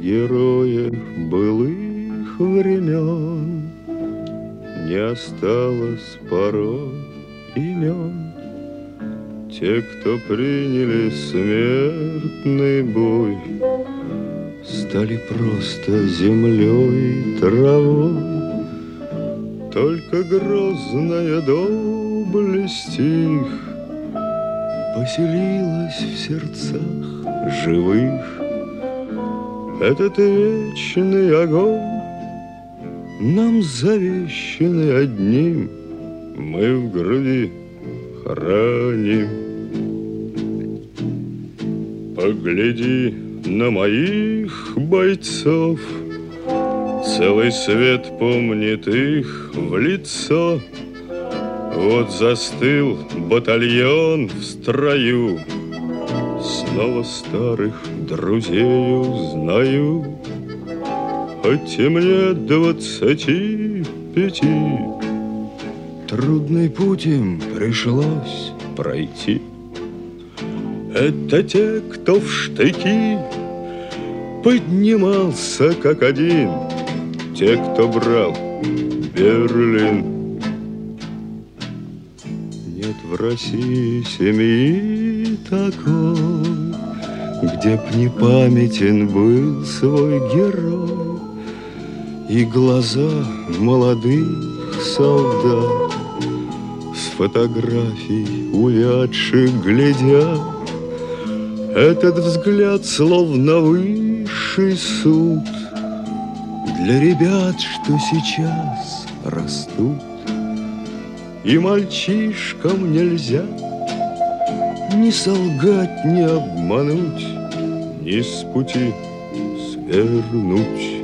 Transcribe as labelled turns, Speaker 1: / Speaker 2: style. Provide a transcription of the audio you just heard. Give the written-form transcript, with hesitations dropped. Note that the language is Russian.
Speaker 1: героев былых времен не осталось порой имен. Те, кто приняли смертный бой, стали просто землей и травой. Только грозная доблесть их поселилась в сердцах живых. Этот вечный огонь, нам завещанный одним, мы в груди храним. Погляди на моих бойцов, целый свет помнит их в лицо. Вот застыл батальон в строю, снова старых друзей узнаю. Хоть и мне 25, трудный путь им пришлось пройти. Это те, кто в штыки поднимался как один, те, кто брал Берлин. Нет в России семьи такой, где б не памятен был свой герой, и глаза молодых солдат с фотографий увядших глядят. Этот взгляд словно высший суд для ребят, что сейчас растут. И мальчишкам нельзя ни солгать, ни обмануть, ни с пути свернуть.